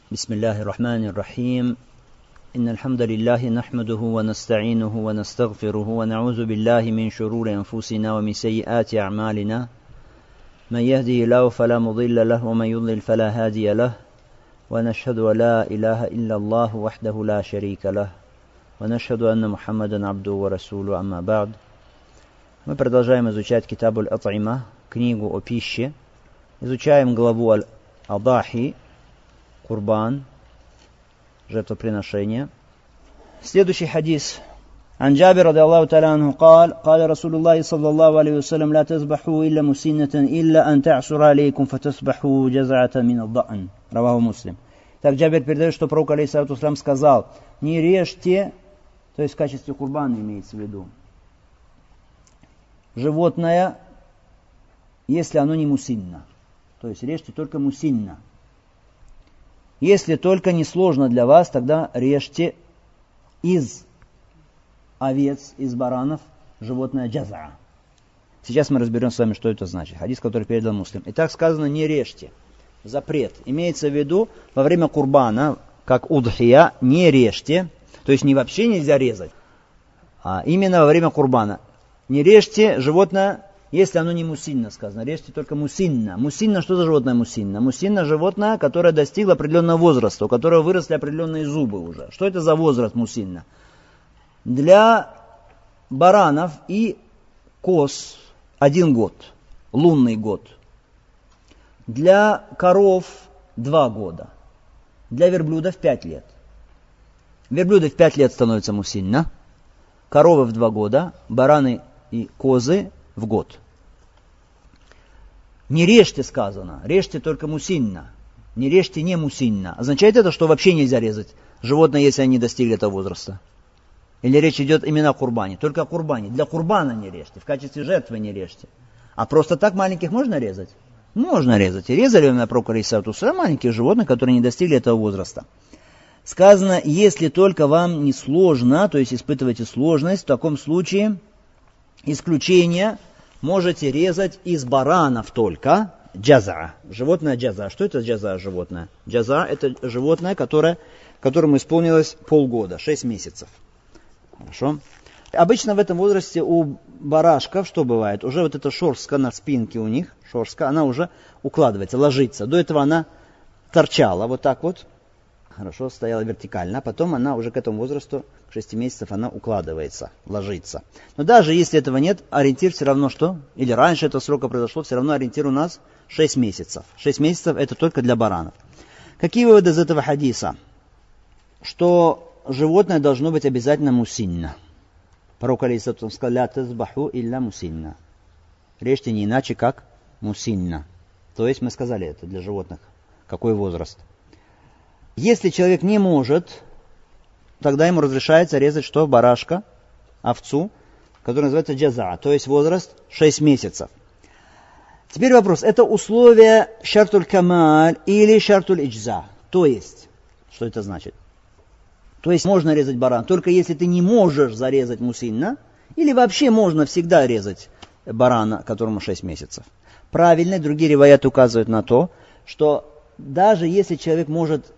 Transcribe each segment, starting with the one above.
بسم الله الرحمن الرحيم إن الحمد لله نحمده ونستعينه ونستغفره ونعوذ بالله من شرور أنفسنا ومن سيئات أعمالنا من يهده الله فلا مضل له ومن يضلل فلا هادي له ونشهد أن لا إله إلا الله وحده لا شريك له ونشهد أن محمدا عبده ورسوله أما بعد. Мы продолжаем изучать Китаб аль-Ат'има, книгу о пище. Изучаем главу аль-Адахи, Курбан, жертвоприношение. Следующий хадис. عن جابر رضي الله تعالى عنه قال قال رسول الله صلى الله عليه وسلم لا تذبحوا إلا مسنة إلا أن تعصر عليكم فتذبحوا جزعة من الضأن. رواه مسلم. Так Джабир передает, что пророк алейхиссалату вассалям сказал: не режьте, то есть в качестве курбана имеется в виду, животное, если оно не мусинна. То есть режьте только мусинна. Если только не сложно для вас, тогда режьте из овец, из баранов животное джаза. Сейчас мы разберем с вами, что это значит. Хадис, который передал Муслим. Итак, сказано: не режьте. Запрет. Имеется в виду, во время курбана, как удхия, не режьте. То есть не вообще нельзя резать, а именно во время курбана. Не режьте животное, если оно не мусинна, сказано. Режьте только мусинна. Мусинна, что за животное мусинна? Мусинна — животное, которое достигло определенного возраста, у которого выросли определенные зубы уже. Что это за возраст мусинна? Для баранов и коз 1 год, лунный год. Для коров 2 года. Для верблюдов 5 лет. Верблюды в 5 лет становятся мусинна, коровы в 2 года, бараны и козы в год. Не режьте, сказано, режьте только мусинна. Не режьте не мусинна. Означает это, что вообще нельзя резать животное, если они достигли этого возраста? Или речь идет именно о курбане? Только о курбане. Для курбана не режьте, в качестве жертвы не режьте. А просто так маленьких можно резать? Можно резать. И резали именно пророк алейхиссалату вассалям маленьких животных, которые не достигли этого возраста. Сказано: если только вам не сложно, то есть испытываете сложность, в таком случае исключение можете резать из баранов только джаза. Животное джаза. Что это джаза животное? Джаза — это животное, которому исполнилось полгода, 6 месяцев. Хорошо. Обычно в этом возрасте у барашков что бывает? Уже вот эта шерстка на спинке у них, шерстка, она уже укладывается, ложится. До этого она торчала вот так вот. Хорошо, стояла вертикально, а потом она уже к этому возрасту, к 6 месяцев, она укладывается, ложится. Но даже если этого нет, ориентир все равно что? Или раньше этого срока произошло, все равно ориентир у нас 6 месяцев. 6 месяцев это только для баранов. Какие выводы из этого хадиса? Что животное должно быть обязательно мусинна. Пророк алейхиссалату вассалям сказал: ля тазбаху илля мусинна. Режьте не иначе, как мусинна. То есть мы сказали это для животных. Какой возраст? Если человек не может, тогда ему разрешается резать что? Барашка, овцу, который называется джаза, то есть возраст 6 месяцев. Теперь вопрос: это условие шартуль камаль или шартуль иджза? То есть, что это значит? То есть можно резать баран, только если ты не можешь зарезать мусинна, или вообще можно всегда резать барана, которому 6 месяцев. Правильно, другие риваяты указывают на то, что даже если человек может,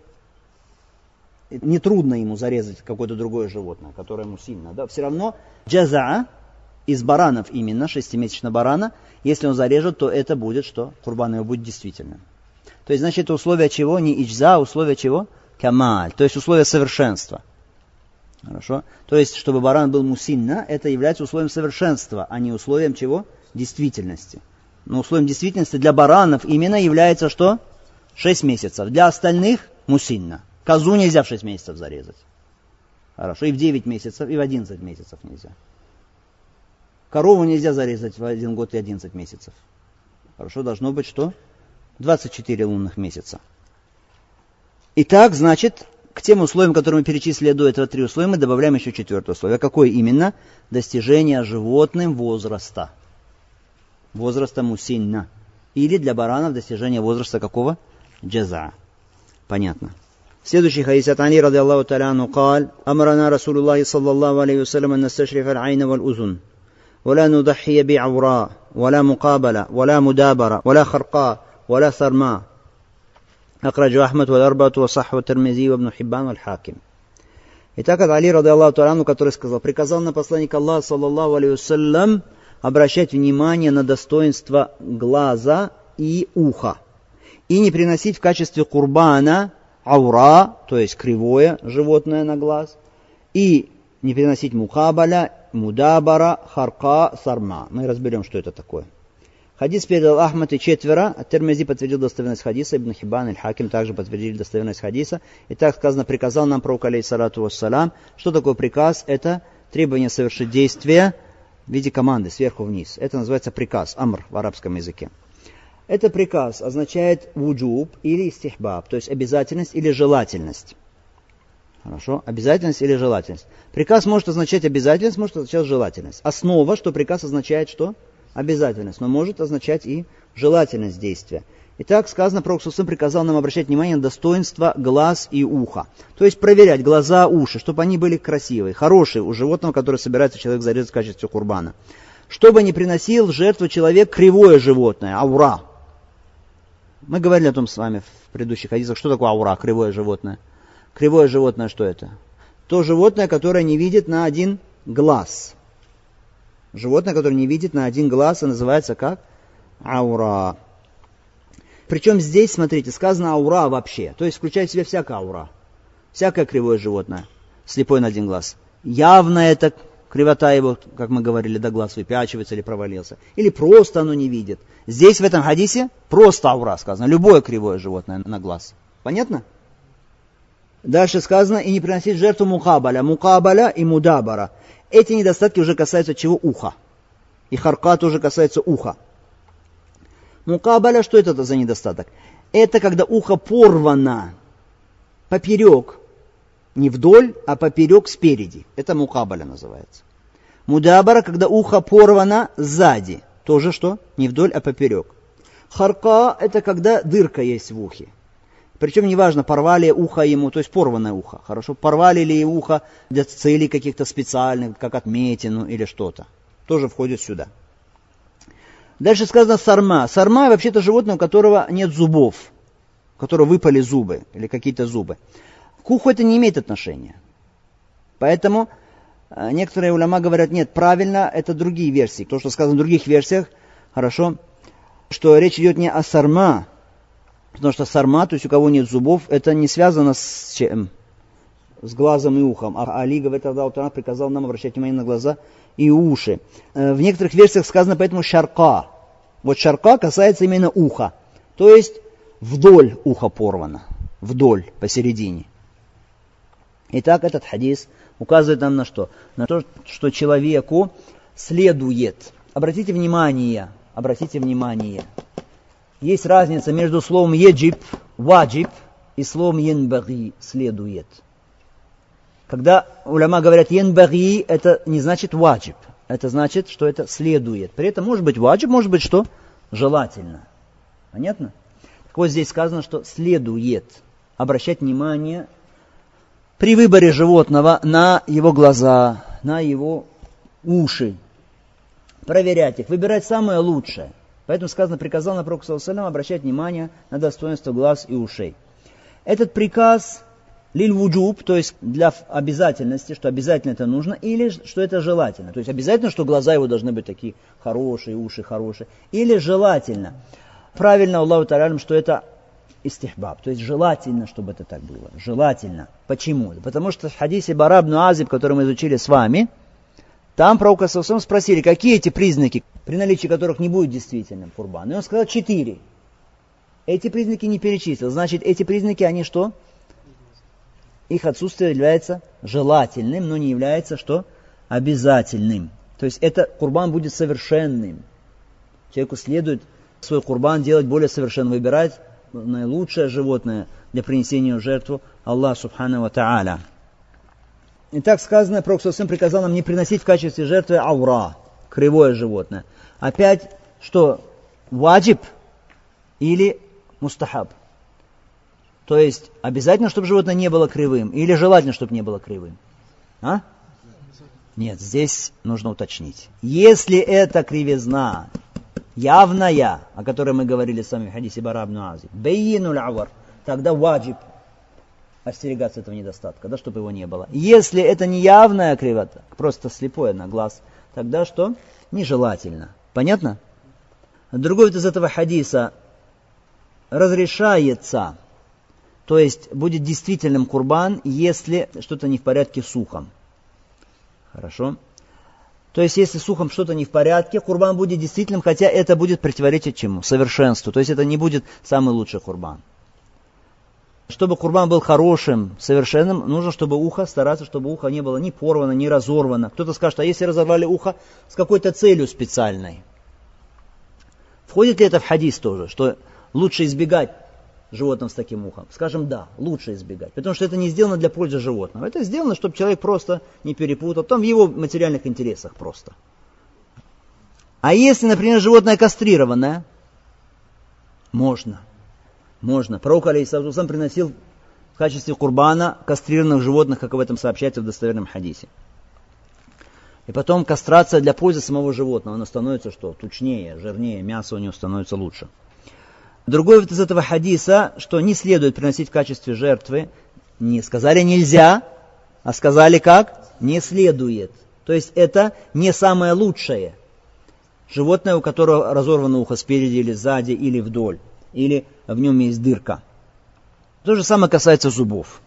нетрудно ему зарезать какое-то другое животное, которое мусинна, да, все равно джаза из баранов именно, 6-месячного барана, если он зарежет, то это будет что? Курбан его будет действительным. То есть, значит, это условие чего? Не иджза, а условие чего? Камаль, то есть условие совершенства. Хорошо? То есть, чтобы баран был мусинна, это является условием совершенства, а не условием чего? Действительности. Но условием действительности для баранов именно является что? 6 месяцев. Для остальных мусинна. Козу нельзя в 6 месяцев зарезать. Хорошо, и в 9 месяцев, и в 11 месяцев нельзя. Корову нельзя зарезать в 1 год и 11 месяцев. Хорошо, должно быть что? 24 лунных месяца. Итак, значит, к тем условиям, которые мы перечислили до этого 3 условия, мы добавляем еще 4 условие. Какое именно? Достижение животным возраста. Возраста мусинна. Или для баранов достижение возраста какого? Джаза. Понятно. Следующий хадис от Али ради Аллаху та'аля анху قال أمرنا رسول الله صلى الله عليه وسلم أن نستشرف العين والأذن ولا نضحي بعوراء ولا مقابلة ولا مدابرة ولا خرقاء ولا ثرماء Ахраджу Ахмад валь арбату ва сахва Тирмизи ва ибн Хиббан валь Хаким. Итак, от Али, ради Аллаху та'аля, который сказал: приказал на посланник Аллаха, саллаллаху алейхи вассалям, обращать внимание на достоинство глаза и уха. И не приносить в качестве курбана аура, то есть кривое животное на глаз, и не приносить мухабаля, мудабара, харка, сарма. Мы разберем, что это такое. Хадис передал Ахмад и четверо. Ат-Тирмизи подтвердил достоверность хадиса. Ибн Хиббан и Хаким также подтвердили достоверность хадиса. И так сказано: приказал нам пророк, алейхиссалату вассалям. Что такое приказ? Это требование совершить действие в виде команды, сверху вниз. Это называется приказ, амр в арабском языке. Это приказ означает вуджуб или истихбаб, то есть обязательность или желательность. Хорошо? Обязательность или желательность. Приказ может означать обязательность, может означать желательность. Основа, что приказ означает что? Обязательность, но может означать и желательность действия. Итак, сказано, пророк ﷺ приказал нам обращать внимание на достоинство глаз и уха. То есть проверять глаза, уши, чтобы они были красивые, хорошие у животного, которое собирается человек зарезать в качестве курбана. Чтобы не приносил в жертву человек кривое животное, аура. Мы говорили о том с вами в предыдущих хадисах, что такое аура, кривое животное. Кривое животное что это? То животное, которое не видит на один глаз. Животное, которое не видит на один глаз, называется как? Аура. Причем здесь, смотрите, сказано аура вообще. То есть включает в себя всякая аура. Всякое кривое животное, слепое на один глаз. Явно это кривота его, как мы говорили, до глаз выпячивается или провалился. Или просто оно не видит. Здесь в этом хадисе просто аура сказано. Любое кривое животное на глаз. Понятно? Дальше сказано: и не приносить жертву мукабаля. Мукабаля и мудабара. Эти недостатки уже касаются чего? Уха. И харка тоже касается уха. Мукабаля, что это за недостаток? Это когда ухо порвано поперек. Не вдоль, а поперек спереди. Это мукабаля называется. Мудабара, когда ухо порвано сзади. Тоже что? Не вдоль, а поперек. Харка, это когда дырка есть в ухе. Причем неважно, порвали ухо ему, то есть порванное ухо. Хорошо, порвали ли ухо для целей каких-то специальных, как отметину или что-то. Тоже входит сюда. Дальше сказано сарма. Сарма вообще-то животное, у которого нет зубов, у которого выпали зубы или какие-то зубы. К уху это не имеет отношения. Поэтому некоторые уляма говорят: нет, правильно, это другие версии. То, что сказано в других версиях, хорошо, что речь идет не о сарма. Потому что сарма, то есть у кого нет зубов, это не связано с чем? С глазом и ухом. А Али, говорит, Аллах приказал нам обращать внимание на глаза и уши. В некоторых версиях сказано поэтому шарка. Вот шарка касается именно уха. То есть вдоль уха порвано. Вдоль, посередине. Итак, этот хадис указывает нам на что? На то, что человеку следует. Обратите внимание. Есть разница между словом еджиб, ваджиб, и словом янбаги, следует. Когда уляма говорят янбаги, это не значит ваджиб. Это значит, что это следует. При этом может быть ваджиб, может быть что? Желательно. Понятно? Так вот здесь сказано, что следует обращать внимание при выборе животного на его глаза, на его уши. Проверять их, выбирать самое лучшее. Поэтому сказано, приказал на пророка саллаллаху алейхи ва саллям обращать внимание на достоинство глаз и ушей. Этот приказ лиль-вуджуб, то есть для обязательности, что обязательно это нужно, или что это желательно. То есть обязательно, что глаза его должны быть такие хорошие, уши хорошие, или желательно. Правильно, Аллаху та'аля, что это истихбаб, то есть желательно, чтобы это так было. Желательно. Почему? Потому что в хадисе Бара ибн Азиб, который мы изучили с вами, там пророка саллаллаху алейхи ва саллям спросили, какие эти признаки, при наличии которых не будет действительным курбан. И он сказал 4. Эти признаки не перечислил. Значит, эти признаки, они что? Их отсутствие является желательным, но не является что? Обязательным. То есть это курбан будет совершенным. Человеку следует свой курбан делать более совершенным, выбирать наилучшее животное для принесения в жертву Аллаху субхану ва та'аля. Итак, сказано, пророк саллаллаху алейхи ва саллям приказал нам не приносить в качестве жертвы аура, кривое животное. Опять, что ваджиб или мустахаб. То есть, обязательно, чтобы животное не было кривым, или желательно, чтобы не было кривым? А? Нет, здесь нужно уточнить. Если это кривизна явная, о которой мы говорили с вами в хадисе Бара ибн Азиб, бейинуль авар, тогда ваджиб остерегаться этого недостатка, да, чтобы его не было. Если это не явная кривота, просто слепое на глаз, тогда что? Нежелательно. Понятно? Другой вид из этого хадиса: разрешается, то есть будет действительным курбан, если что-то не в порядке с ухом. Хорошо? То есть если с ухом что-то не в порядке, курбан будет действительным, хотя это будет противоречить чему? Совершенству. То есть это не будет самый лучший курбан. Чтобы курбан был хорошим, совершенным, нужно, чтобы ухо, стараться, чтобы ухо не было ни порвано, ни разорвано. Кто-то скажет, а если разорвали ухо с какой-то целью специальной? Входит ли это в хадис тоже, что лучше избегать животным с таким ухом? Скажем, да, лучше избегать, потому что это не сделано для пользы животного. Это сделано, чтобы человек просто не перепутал, там в его материальных интересах просто. А если, например, животное кастрированное, можно. Пророк алейхиссалату вассалям приносил в качестве курбана кастрированных животных, как об этом сообщается в достоверном хадисе. И потом кастрация для пользы самого животного. Оно становится что? Тучнее, жирнее, мясо у него становится лучше. Другой вид из этого хадиса, что не следует приносить в качестве жертвы. Не сказали нельзя, а сказали как? Не следует. То есть это не самое лучшее. Животное, у которого разорвано ухо спереди или сзади, или вдоль. Или в нем есть дырка. То же самое касается зубов.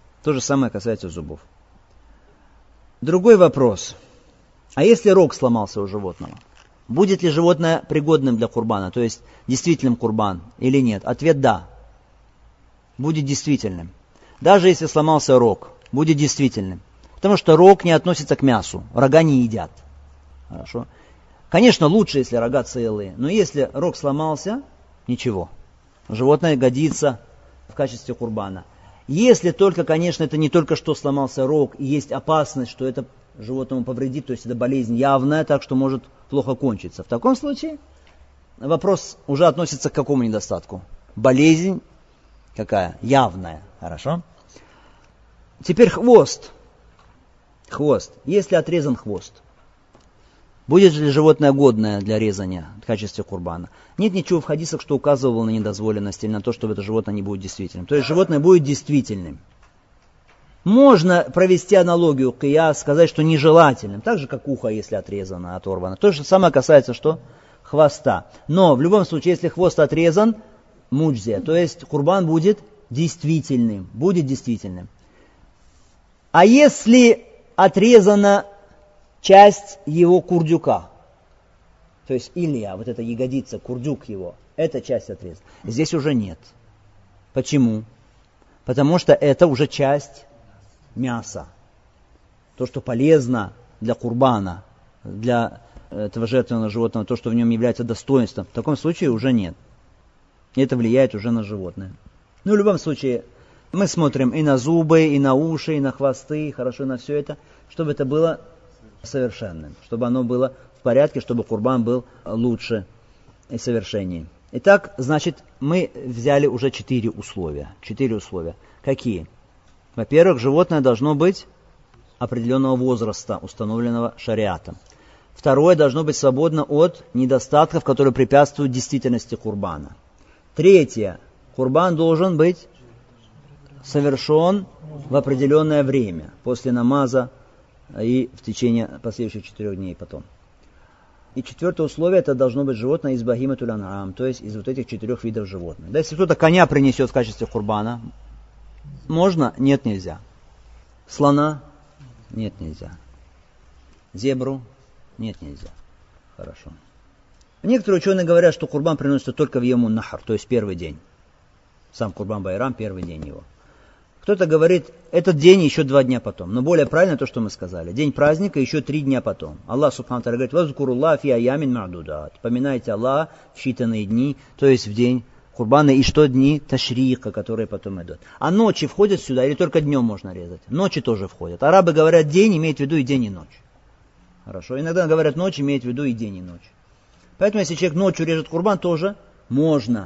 Другой вопрос. А если рог сломался у животного? Будет ли животное пригодным для курбана, то есть действительным курбан или нет? Ответ да. Будет действительным. Даже если сломался рог, будет действительным. Потому что рог не относится к мясу. Рога не едят. Хорошо. Конечно, лучше, если рога целые. Но если рог сломался, ничего. Животное годится в качестве курбана. Если только, конечно, это не только что сломался рог, и есть опасность, что это животному повредит, то есть это болезнь явная, так что может плохо кончиться. В таком случае вопрос уже относится к какому недостатку? Болезнь какая? Явная. Хорошо? Теперь хвост. Если отрезан хвост, будет ли животное годное для резания в качестве курбана? Нет ничего в хадисах, что указывало на недозволенность или на то, что это животное не будет действительным. То есть животное будет действительным. Можно провести аналогию кияс, сказать, что нежелательным. Так же, как ухо, если отрезано, оторвано. То же самое касается что? Хвоста. Но в любом случае, если хвост отрезан, муджзия, то есть курбан будет действительным. А если отрезана часть его курдюка, то есть илья, вот эта ягодица, курдюк его, эта часть отрезана. Здесь уже нет. Почему? Потому что это уже часть мяса. То, что полезно для курбана, для этого жертвенного животного, то, что в нем является достоинством, в таком случае уже нет. И это влияет уже на животное. Ну, в любом случае, мы смотрим и на зубы, и на уши, и на хвосты, хорошо на все это, чтобы это было совершенным, чтобы оно было в порядке, чтобы курбан был лучше и совершеннее. Итак, значит, мы взяли уже 4 условия. Какие? Во-первых, животное должно быть определенного возраста, установленного шариатом. Второе, должно быть свободно от недостатков, которые препятствуют действительности курбана. Третье, курбан должен быть совершен в определенное время, после намаза и в течение последующих 4 дней потом. И четвертое условие, это должно быть животное из бахиматуль ан'ам, то есть из вот этих 4 видов животных. Да, если кто-то коня принесет в качестве курбана, можно? Нет, нельзя. Слона? Нет, нельзя. Зебру? Нет, нельзя. Хорошо. Некоторые ученые говорят, что курбан приносится только в Йомун Нахар, то есть первый день. Сам курбан байрам, первый день его. Кто-то говорит, этот день еще 2 дня потом. Но более правильно то, что мы сказали. День праздника еще 3 дня потом. Аллах субхану тааля говорит, «Вазкуруллах фи айямин ма'дудат». Поминайте Аллаха в считанные дни, то есть в день курбана, и что дни ташрика, которые потом идут. А ночи входят сюда, или только днем можно резать? Ночи тоже входят. Арабы говорят день, имеют в виду и день, и ночь. Хорошо. Иногда говорят ночь, имеют в виду и день, и ночь. Поэтому, если человек ночью режет курбан, тоже можно.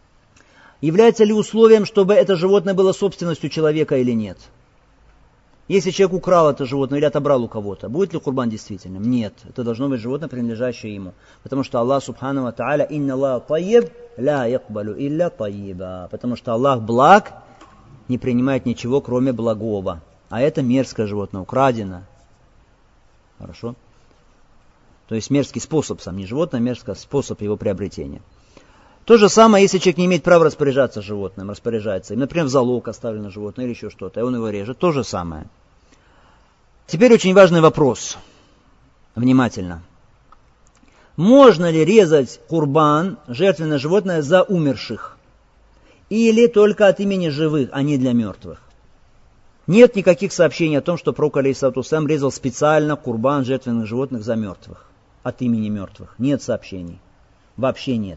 Является ли условием, чтобы это животное было собственностью человека или нет? Если человек украл это животное или отобрал у кого-то, будет ли курбан действительным? Нет. Это должно быть животное, принадлежащее ему. Потому что Аллах субхану ва тааля инна Аллах тайиб ла якбалу илля тайиба. Потому что Аллах благ, не принимает ничего, кроме благого. А это мерзкое животное, украдено. Хорошо? То есть мерзкий способ, сам не животное, а мерзкий способ его приобретения. То же самое, если человек не имеет права распоряжаться животным, распоряжается им, например, в залог оставлено животное или еще что-то, и он его режет, то же самое. Теперь очень важный вопрос. Внимательно. Можно ли резать курбан, жертвенное животное, за умерших? Или только от имени живых, а не для мертвых? Нет никаких сообщений о том, что пророк алейхиссалату вассалям резал специально курбан жертвенных животных за мертвых, от имени мертвых. Нет сообщений. Вообще нет.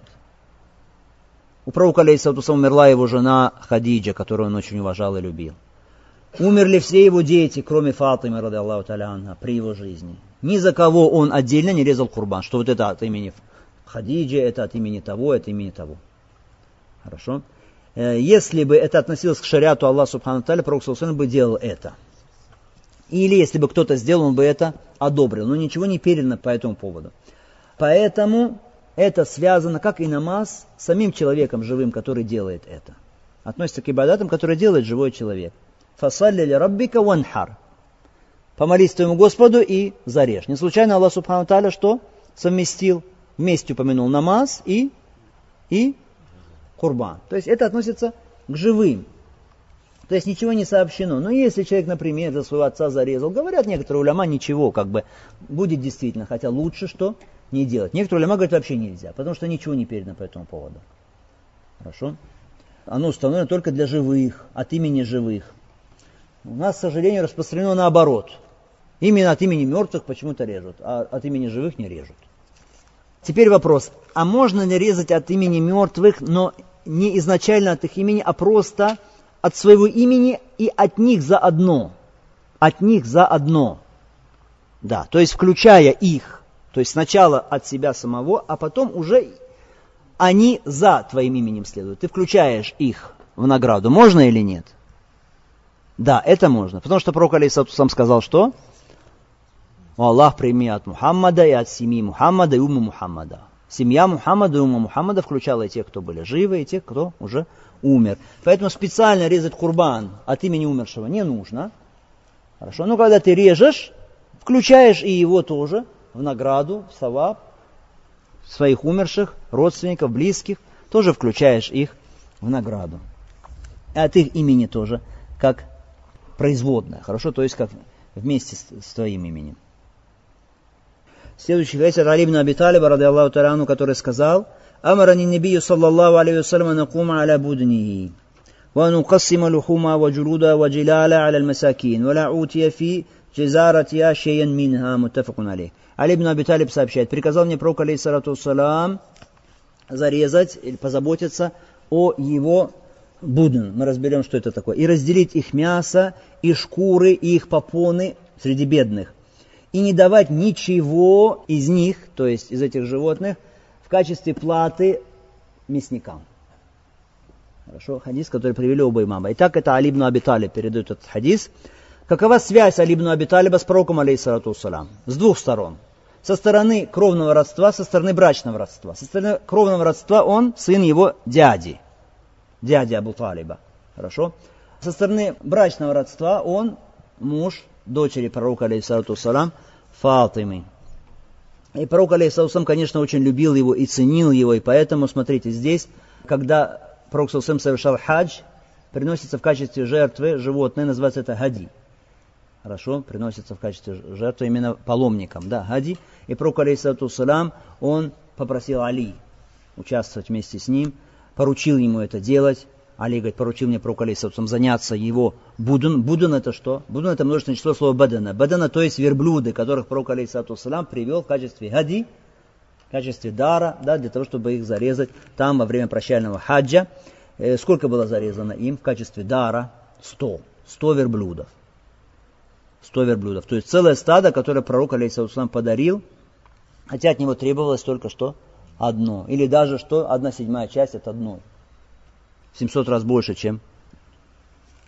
У пророка алейхиссалату вассалям умерла его жена Хадиджа, которую он очень уважал и любил. Умерли все его дети, кроме Фатимы, ради Аллаху та'аля анха, при его жизни. Ни за кого он отдельно не резал курбан, что вот это от имени Хадиджи, это от имени того, это имени того. Хорошо? Если бы это относилось к шариату Аллаха субхану та'аля, пророк саллаллаху алейхи ва саллям бы делал это. Или если бы кто-то сделал, он бы это одобрил. Но ничего не передано по этому поводу. Поэтому это связано, как и намаз, с самим человеком живым, который делает это. Относится к ибадатам, которые делает живой человек. «Фасалли ли раббика ванхар». Помолись твоему Господу и зарежь. Не случайно Аллах субхану та'аля что? Совместил, вместе упомянул намаз и курбан. То есть это относится к живым. То есть ничего не сообщено. Но если человек, например, за своего отца зарезал, говорят некоторые уляма, ничего, как бы будет действительно, хотя лучше что не делать. Некоторые уляма говорят, вообще нельзя, потому что ничего не передано по этому поводу. Хорошо? Оно установлено только для живых, от имени живых. У нас, к сожалению, распространено наоборот. Именно от имени мертвых почему-то режут, а от имени живых не режут. Теперь вопрос, а можно ли резать от имени мертвых, но не изначально от их имени, а просто от своего имени и от них заодно? От них заодно. Да, то есть включая их. То есть сначала от себя самого, а потом уже они за твоим именем следуют. Ты включаешь их в награду. Можно или нет? Да, это можно. Потому что пророк алейхиссалату вассалям сказал, что? Аллах прими от Мухаммада и от семьи Мухаммада и умма Мухаммада. Семья Мухаммада и умма Мухаммада включала и тех, кто были живы, и тех, кто уже умер. Поэтому специально резать курбан от имени умершего не нужно. Хорошо, но когда ты режешь, включаешь и его тоже в награду, в саваб, своих умерших, родственников, близких, тоже включаешь их в награду. И от их имени тоже, как производная, хорошо, то есть как вместе с твоим именем. Следующий хадис от Али ибн Аби Талиба, ради Аллаху та'аля анху, который сказал: «Амарани набию саллаллаху алейхи вассалям накума аля буднихи, ва нукассима лухума ва джулуда ва джилаля аля аль-масакин, ва ла утия фи джизаратия шейян минха, муттафакун алейх». Али ибн Аби Талиб сообщает: приказал мне пророк алейхиссалату вассалям зарезать или позаботиться о его будн. Мы разберем, что это такое. И разделить их мясо, и шкуры, и их попоны среди бедных. И не давать ничего из них, то есть из этих животных, в качестве платы мясникам. Хорошо, хадис, который привели оба имама. Итак, это Али ибн Аби Талиб передает этот хадис. Какова связь Али ибн Аби Талиба с пророком алейхиссалату вассалям? С двух сторон. Со стороны кровного родства, со стороны брачного родства. Со стороны кровного родства он сын его дяди Абу Талиба. Хорошо? Со стороны брачного родства он муж дочери пророка алейхиссалату вассалям Фатимы. И пророк алейхиссалату вассалям, конечно, очень любил его и ценил его. И поэтому, смотрите, здесь, когда пророк алейхиссалату вассалям совершал хадж, приносится в качестве жертвы животное, называется это хади. Хорошо? Приносится в качестве жертвы именно паломникам. Да, хади. И пророк алейхиссалату вассалям, он попросил Али участвовать вместе с ним, поручил ему это делать. Али говорит: поручил мне пророк алейхиссалату вассалям заняться его будун. Будун это что? Будун это множественное число слова бадана. Бадана, то есть верблюды, которых пророк алейхиссалату вассалям привел в качестве хади, в качестве дара, да, для того, чтобы их зарезать там во время прощального хаджа. Сколько было зарезано им в качестве дара? 100 верблюдов. 100 верблюдов. То есть целое стадо, которое пророк алейхиссалату вассалям подарил, хотя от него требовалось только что одно. Или даже что 1/7 часть от одной. 700 раз больше, чем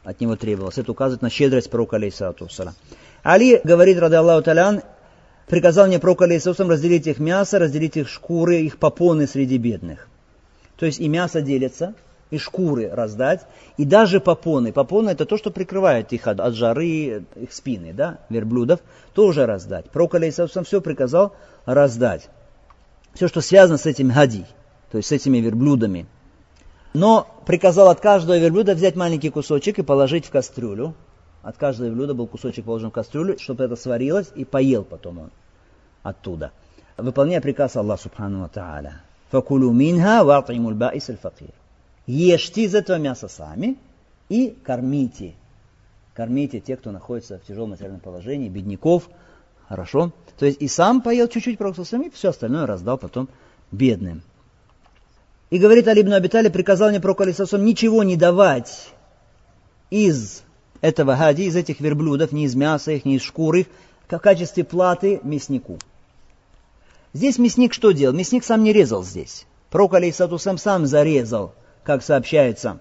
от него требовалось. Это указывает на щедрость пророка, алейхиссалату вассалям. Али говорит, ради Аллаху та'аля, приказал мне пророк, алейхиссалату вассалам, разделить их мясо, разделить их шкуры, их попоны среди бедных. То есть и мясо делится, и шкуры раздать, и даже попоны. Попоны — это то, что прикрывает их от жары, их спины, да, верблюдов, тоже раздать. Пророк, алейхиссалату вассалам, все приказал раздать. Все, что связано с этим хади, то есть с этими верблюдами. Но приказал от каждого верблюда взять маленький кусочек и положить в кастрюлю. От каждого верблюда был кусочек положен в кастрюлю, чтобы это сварилось, и поел потом он оттуда. Выполняя приказ Аллаха субхану ва тааля. «Факулу минха ва ат'имул ба'ис аль-факир». Ешьте из этого мяса сами и кормите. Кормите тех, кто находится в тяжелом материальном положении, бедняков. Хорошо. То есть и сам поел чуть-чуть, пророк и все остальное раздал потом бедным. И говорит Али ибн Аби Талиб, приказал мне пророк алейхиссалату ничего не давать из этого хади, из этих верблюдов, ни из мяса их, ни из шкур их, в качестве платы мяснику. Здесь мясник что делал? Мясник сам не резал здесь. Пророк алейхиссалату сам зарезал, как сообщается,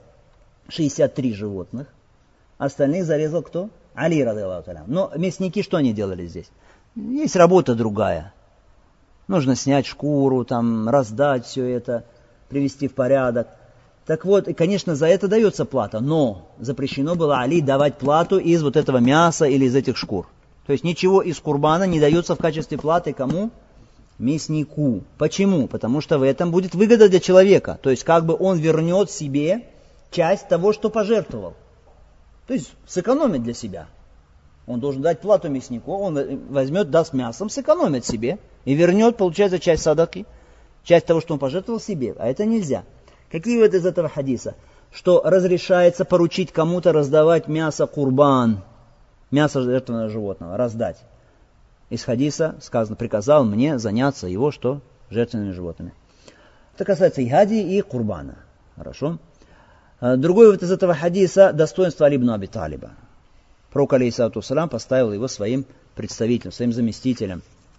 63 животных. Остальных зарезал кто? Али, ради Аллаху та'аля. Но мясники что они делали здесь? Есть работа другая. Нужно снять шкуру, там, раздать все это, привести в порядок. Так вот, и, конечно, за это дается плата, но запрещено было Али давать плату из вот этого мяса или из этих шкур. То есть ничего из курбана не дается в качестве платы кому? Мяснику. Почему? Потому что в этом будет выгода для человека. То есть как бы он вернет себе часть того, что пожертвовал. То есть сэкономит для себя. Он должен дать плату мяснику, он возьмет, даст мясом, сэкономит себе и вернет, получается, часть садаки, часть того, что он пожертвовал себе. А это нельзя. Какие выводы из этого хадиса? Что разрешается поручить кому-то раздавать мясо курбан, мясо жертвенного животного, раздать. Из хадиса сказано, приказал мне заняться его, что? Жертвенными животными. Это касается и хади, и курбана. Хорошо. Другой вывод из этого хадиса – достоинство Али ибн Аби Талиба. Пророк, алейхиссалату вассалям, поставил его своим представителем, своим заместителем.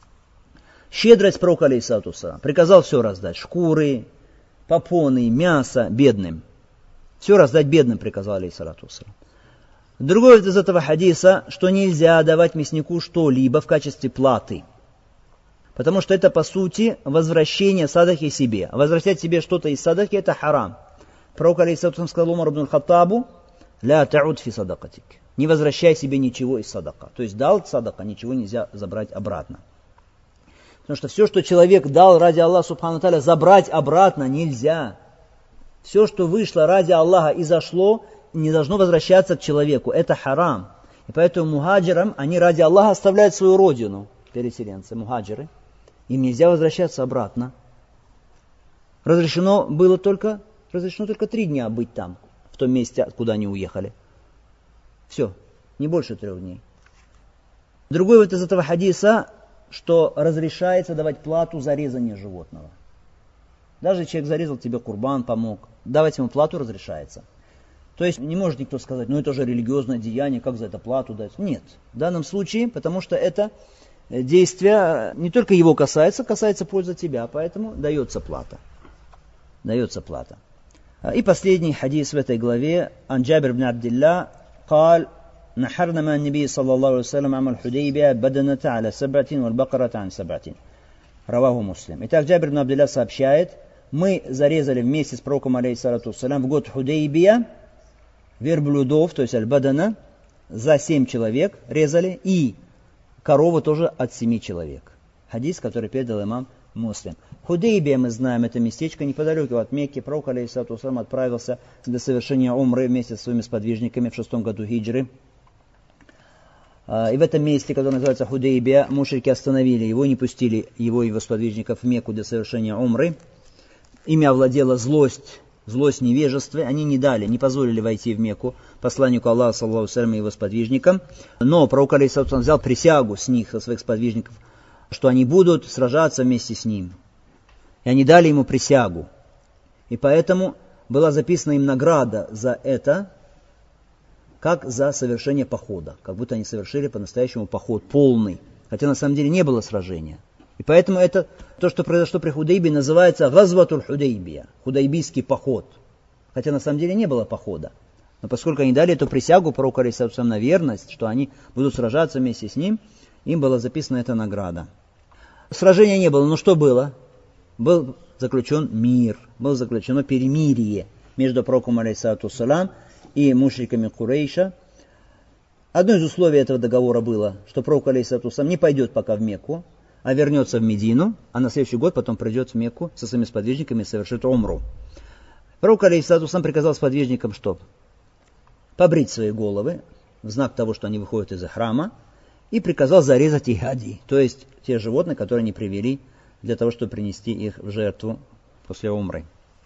Щедрость пророка, алейхиссалату вассалям, приказал все раздать. Шкуры, попоны, мясо бедным. Все раздать бедным приказал, алейхиссалату вассалям. Другой из этого хадиса, что нельзя давать мяснику что-либо в качестве платы. Потому что это, по сути, возвращение садаки себе. Возвращать себе что-то из садаки – это харам. Пророк, алейхиссалату вассалям, сказал Умар ибн аль-Хаттабу: «Ля та'уд фи садакатик». Не возвращай себе ничего из садака. То есть дал садака, ничего нельзя забрать обратно. Потому что все, что человек дал ради Аллаха субхану тааля, забрать обратно нельзя. Все, что вышло ради Аллаха и зашло, не должно возвращаться к человеку. Это харам. И поэтому мухаджирам, они ради Аллаха оставляют свою родину, переселенцы, мухаджиры. Им нельзя возвращаться обратно. Разрешено только 3 дня быть там, в том месте, откуда они уехали. Все, не больше 3 дней. Другой вот из этого хадиса, что разрешается давать плату за резание животного. Даже человек зарезал тебе курбан, помог, давать ему плату разрешается. То есть не может никто сказать, это же религиозное деяние, как за это плату дать. Нет, в данном случае, потому что это действие не только его касается пользы тебя, поэтому дается плата. Дается плата. И последний хадис в этой главе, ан Джабир ибн Абдилля, قال نحرنا مع النبي صلى الله عليه وسلم عام الحديبية بدنة على 7 والبقرة عن 7. Раваху Муслим. Итак, Джабир ибн Абдилля сообщает, мы зарезали вместе с пророком, алейхиссалату вассалям, в год Худейбия верблюдов, то есть аль-бадана, за 7 человек резали, и корову тоже от 7 человек. Хадис, который передал имам Муслим. Худейбия, мы знаем, это местечко неподалеку от Мекки. Пророк, алейхиссалату вассалям, отправился для совершения умры вместе со своими сподвижниками в 6 году хиджры. И в этом месте, которое называется Худейбия, мушрики остановили его, не пустили его и его сподвижников в Мекку для совершения умры. Ими овладела злость невежества. Они не позволили войти в Мекку посланнику Аллаха, саллаллаху алейхи ва саллям, и его сподвижникам. Но пророк, алейхиссалату вассалям, взял присягу с них, со своих сподвижников, что они будут сражаться вместе с ним. И они дали ему присягу. И поэтому была записана им награда за это, как за совершение похода. Как будто они совершили по-настоящему поход полный. Хотя на самом деле не было сражения. И поэтому это, то, что произошло при Худейбии, называется Газватуль Худейбия. Худейбийский поход. Хотя на самом деле не было похода. Но поскольку они дали эту присягу пророку алейхиссалату на верность, что они будут сражаться вместе с ним, им была записана эта награда. Сражения не было, но что было? Был заключен мир, было заключено перемирие между пророком алейхиссалату и мушриками Курейша. Одно из условий этого договора было, что пророк алейхиссалату не пойдет пока в Мекку, а вернется в Медину, а на следующий год потом придет в Мекку со своими сподвижниками и совершит умру. Пророк алейхиссалату приказал сподвижникам, что побрить свои головы в знак того, что они выходят из храма, и приказал зарезать их хади, то есть те животные, которые они привели для того, чтобы принести их в жертву после умры.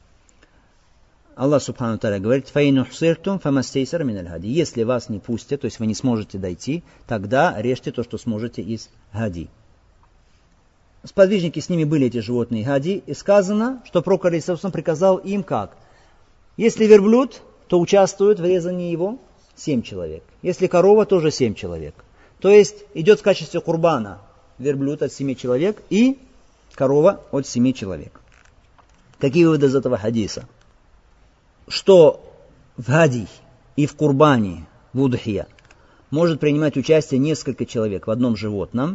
Аллах Субхану Тааля говорит: «Фаин ухсиртум фамастейсар миналь хади». Если вас не пустят, то есть вы не сможете дойти, тогда режьте то, что сможете из хади. Сподвижники с ними были эти животные хади, и сказано, что пророк алейхиссалату приказал им как? Если верблюд, то участвуют в резании его 7 человек. Если корова, тоже 7 человек. То есть идет в качестве курбана верблюд от 7 человек и корова от 7 человек. Какие выводы из этого хадиса? Что в хади и в курбане, в удхия, может принимать участие несколько человек в одном животном,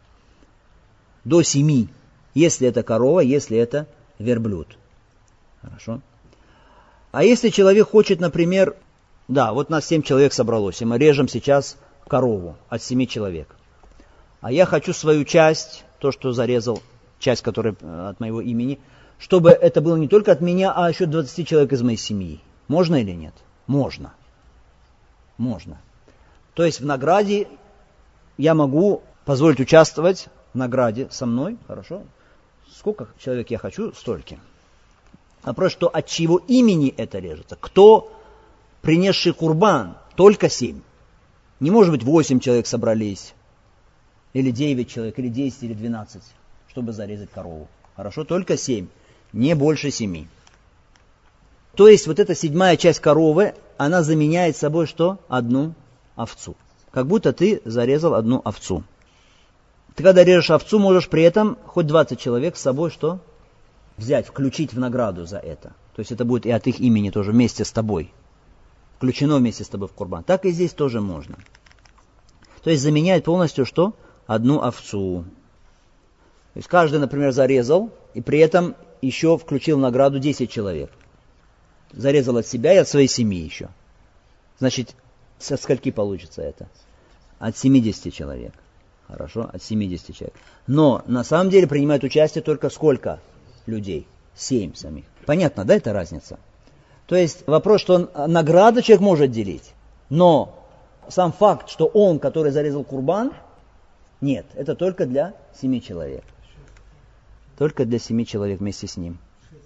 до 7, если это корова, если это верблюд. Хорошо. А если человек хочет, например, вот нас 7 человек собралось, и мы режем сейчас корову от 7 человек. А я хочу свою часть, то, что зарезал, часть, которая от моего имени, чтобы это было не только от меня, а еще 20 человек из моей семьи. Можно или нет? Можно. Можно. То есть в награде я могу позволить участвовать в награде со мной, хорошо? Сколько человек я хочу, столько. Вопрос, что от чьего имени это режется? Кто принесший курбан? Только 7. Не может быть 8 человек собрались, или 9 человек, или 10, или 12, чтобы зарезать корову. Хорошо? Только 7. Не больше 7. То есть вот эта 7-я часть коровы, она заменяет собой что? Одну овцу. Как будто ты зарезал одну овцу. Ты когда режешь овцу, можешь при этом хоть 20 человек с собой что? Взять, включить в награду за это. То есть это будет и от их имени тоже вместе с тобой. Включено вместе с тобой в курбан. Так и здесь тоже можно. То есть заменяет полностью что? Одну овцу. То есть каждый, например, зарезал, и при этом еще включил в награду 10 человек. Зарезал от себя и от своей семьи еще. Значит, со скольки получится это? От 70 человек. Хорошо, от 70 человек. Но на самом деле принимает участие только сколько людей? 7 самих. Понятно, да, это разница? То есть вопрос, что награду человек может делить, но сам факт, что он, который зарезал курбан, нет, это только для 7 человек. Только для 7 человек вместе с ним.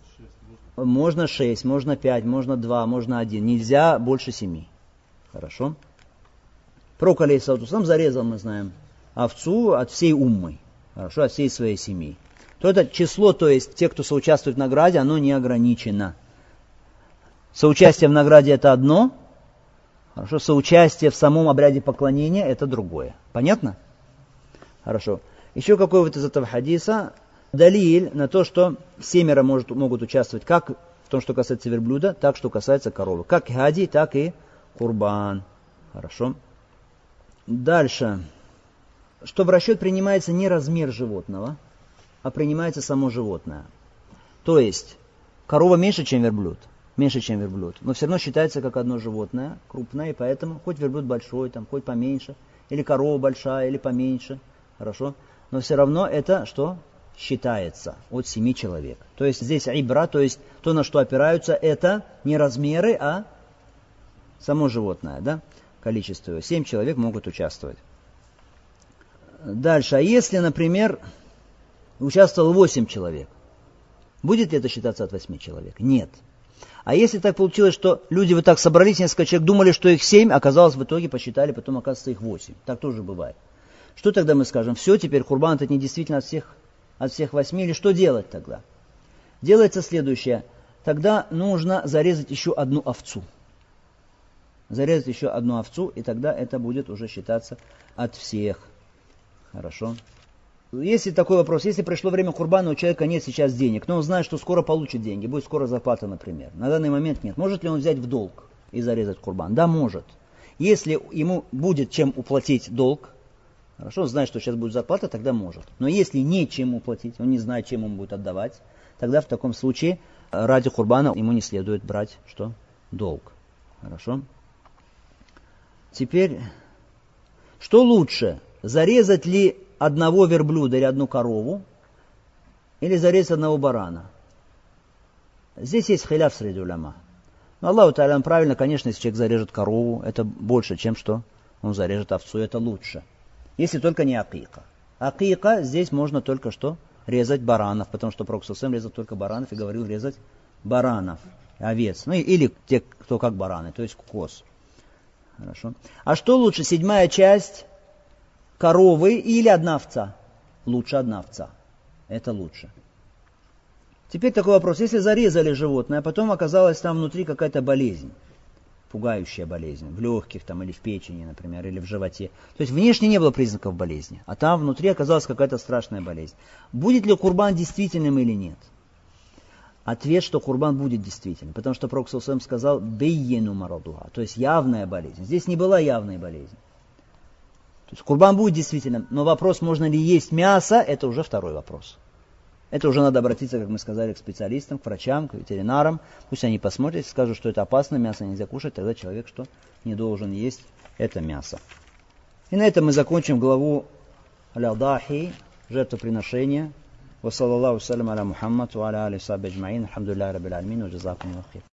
Можно 6, можно 5, можно 2, можно 1. Нельзя больше 7. Хорошо? Пророк алейхиссалату зарезал, мы знаем, овцу от всей уммы. Хорошо, от всей своей семьи. То это число, то есть те, кто соучаствует в награде, оно не ограничено. Соучастие в награде это одно, хорошо, соучастие в самом обряде поклонения это другое. Понятно? Хорошо. Еще какой вот из этого хадиса далиль на то, что 7 могут участвовать как в том, что касается верблюда, так, что касается коровы. Как хади, так и курбан. Хорошо. Дальше. Что в расчет принимается не размер животного, а принимается само животное. То есть корова меньше, чем верблюд. Меньше, чем верблюд. Но все равно считается как одно животное, крупное, и поэтому хоть верблюд большой, там, хоть поменьше, или корова большая, или поменьше. Хорошо. Но все равно это что? Считается от 7 человек. То есть здесь ибра, то есть то, на что опираются, это не размеры, а само животное, да? Количество его. 7 человек могут участвовать. Дальше. А если, например, участвовало 8 человек, будет ли это считаться от 8 человек? Нет. А если так получилось, что люди вот так собрались, несколько человек думали, что их 7, оказалось в итоге посчитали, потом оказывается их 8. Так тоже бывает. Что тогда мы скажем? Все, теперь курбан это не действительно от всех 8, или что делать тогда? Делается следующее. Тогда нужно зарезать еще одну овцу. Зарезать еще одну овцу, и тогда это будет уже считаться от всех. Хорошо. Если такой вопрос, если пришло время курбана, у человека нет сейчас денег, но он знает, что скоро получит деньги, будет скоро зарплата, например. На данный момент нет. Может ли он взять в долг и зарезать курбан? Да, может. Если ему будет чем уплатить долг, хорошо, он знает, что сейчас будет зарплата, тогда может. Но если нечем уплатить, он не знает, чем он будет отдавать, тогда в таком случае ради курбана ему не следует брать что? Долг. Хорошо? Теперь, что лучше? Зарезать ли одного верблюда или одну корову, или зарезать одного барана? Здесь есть хиляф среди уляма. Но Аллаху Та'аля правильно, конечно, если человек зарежет корову, это больше, чем что он зарежет овцу, это лучше. Если только не акика. Акика здесь можно только что резать баранов, потому что Пророк ﷺ резал только баранов и говорил резать баранов, овец. Ну или те, кто как бараны, то есть коз. Хорошо. А что лучше, 7-я часть коровы или одна овца? Лучше одна овца. Это лучше. Теперь такой вопрос. Если зарезали животное, а потом оказалась там внутри какая-то болезнь, пугающая болезнь, в легких там, или в печени, например, или в животе. То есть внешне не было признаков болезни, а там внутри оказалась какая-то страшная болезнь. Будет ли курбан действительным или нет? Ответ, что курбан будет действительным, потому что Пророк ﷺ сказал «бейену марадуха», то есть явная болезнь. Здесь не была явная болезнь. То есть курбан будет действительным, но вопрос, можно ли есть мясо, это уже второй вопрос. Это уже надо обратиться, как мы сказали, к специалистам, к врачам, к ветеринарам. Пусть они посмотрят, скажут, что это опасно, мясо нельзя кушать, тогда человек что не должен есть это мясо. И на этом мы закончим главу Аль-Адахи, жертвоприношения. Ва саллаллаху салям аля Мухаммад, ва аля али сахби аджмаин. Алхамдулиллахи раббил алямин, ва джазакумуллаху хейр.